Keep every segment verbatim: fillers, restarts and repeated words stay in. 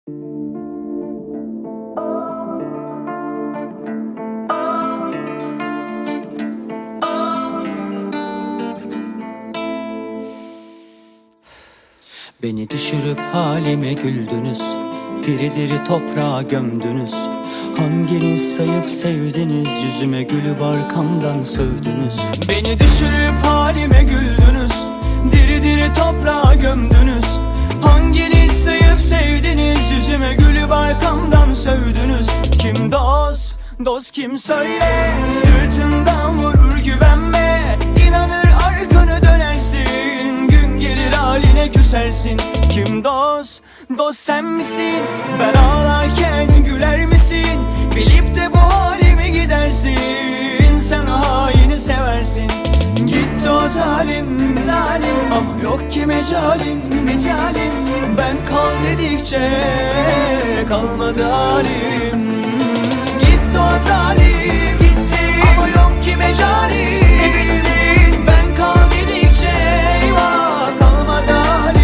Beni düşürüp halime güldünüz, diri diri toprağa gömdünüz. Hanginiz sayıp sevdiniz, yüzüme gülüp arkamdan sövdünüz. Beni düşürüp halime güldünüz, diri diri toprağa gömdünüz. Hanginiz sayıp sevdiniz, yüzüme gülüp arkamdan sövdünüz. Kim dost, dost kim söyle, sırtından vurur güvenme. İnanır arkanı dönersin, gün gelir haline küsersin. Kim dost, dost sen misin? Ben ağlarken güler misin? Bilip de bu halimi gidersin. Sen haini seversin. Gitti o zalim, zalim. Ama yok ki mecalim, mecalim. Ben kal dedikçe kalmadı halim. Gitti o zalim, gitsin. Ama yok ki mecalim, bitsin. Ben kal dedikçe eyvah kalmadı halim.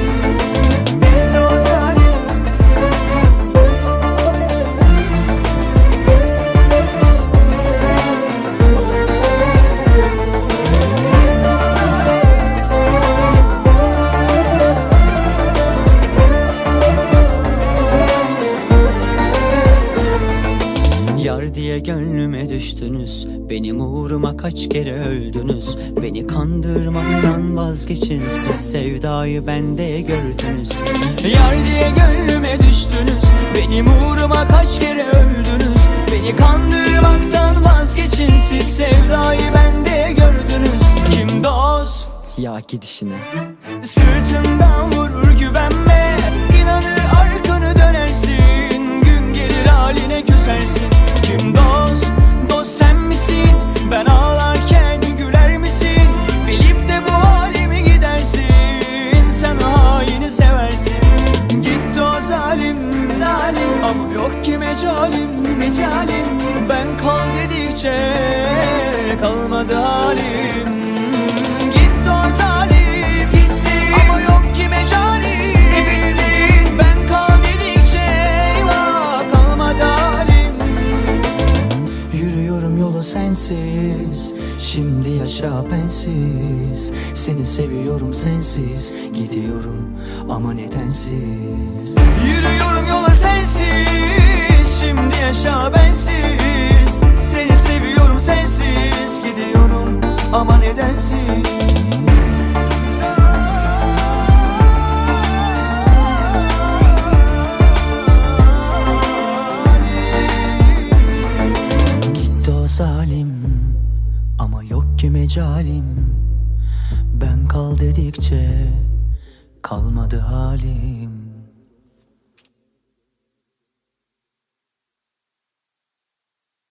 Yar diye gönlüme düştünüz, benim uğruma kaç kere öldünüz. Beni kandırmaktan vazgeçin, siz sevdayı bende gördünüz. Yar diye gönlüme düştünüz, benim uğruma kaç kere öldünüz. Beni kandırmaktan vazgeçin, siz sevdayı bende gördünüz. Kim dost? Ya gidişine. Sırtından vurur güvenme, İnanır arkanı dönersin, gün gelir haline küsersin. Kim dost, dost sen misin? Ben ağlarken güler misin? Bilip de bu halimi gidersin. Sen haini seversin. Gitti o zalim, zalim. Ama yok ki mecalim, mecalim. Ben kal dedikçe kalmadı halim. Gitti o zalim, gitsin. Ama yok ki mecalim, bitsin. Ben kal dedikçe eyvah kalmadı halim. Yürüyorum yolu sensiz, şimdi yaşa bensiz. Seni seviyorum sensiz, gidiyorum ama nedensiz. Yürüyorum yola sensiz, şimdi yaşa bensiz. Seni seviyorum sensiz, gidiyorum ama nedensiz. Zalim ama yok ki mecalim. Ben kal dedikçe kalmadı halim.